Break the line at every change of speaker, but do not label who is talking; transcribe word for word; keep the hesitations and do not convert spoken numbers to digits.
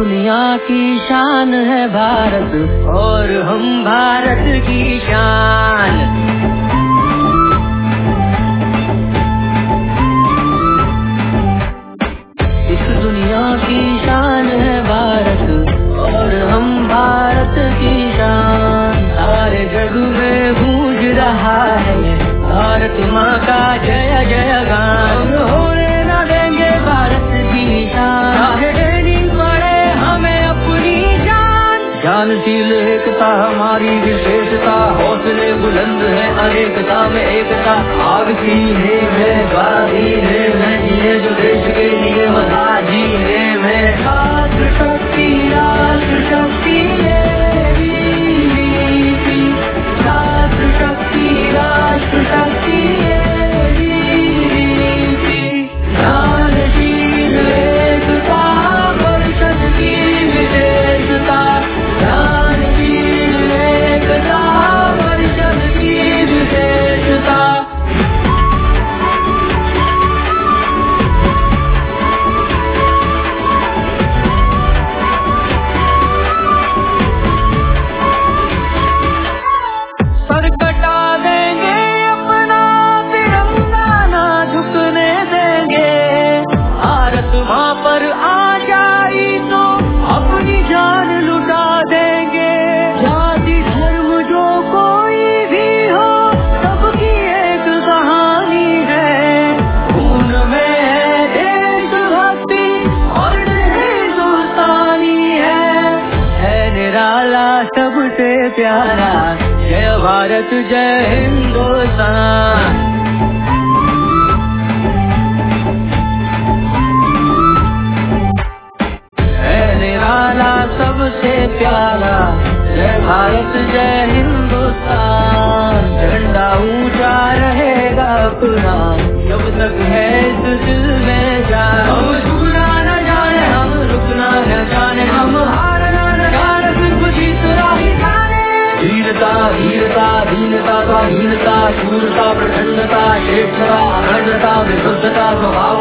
दुनिया की शान है भारत और हम भारत की शान। इस दुनिया की शान है भारत और हम भारत की शान। सारे जग में गूंज रहा है भारत माँ का जय जय गान। होने न देंगे भारत की शान, चाहे देनी पड़े हमें अपनी जान। ज्ञानशील एकता हमारी विशेषता, हौसले बुलंद है अनेकता में एकता। आग सीने में बाजीने में ये जो देश के लिए मजा जीने में। राष्ट्र शक्ति राष्ट्र शक्ति राष्ट्र शक्ति राष्ट्र शक्ति ज्ञानशील एकता परिषद की विशेषता। ज्ञानशील एकता परिषद की विशेषता। सर कटा देंगे अपना तिरंगा ना झुकने देंगे। भारत माँ पर आ जाई तो अपनी जान लुटा देंगे। जाति धर्म जो कोई भी हो सबकी एक कहानी है। खून में है देशभक्ति और हिंदुस्तानी है। है निराला सबसे प्यारा जय भारत जय हिंदुस्तान। है निराला सबसे प्यारा जय भारत जय हिंदुस्तान। झंडा ऊंचा रहेगा अपना जब तक है इस दिल में जान। हम झुकना न जाने हम रुकना न जाने, हम हारना न जाने, सिर्फ जीत राही जाने। वीरता वीरता दीनता का हीनता, शूरता प्रचंडता, श्रेष्ठता अखंडता, विशुद्धता स्वभाव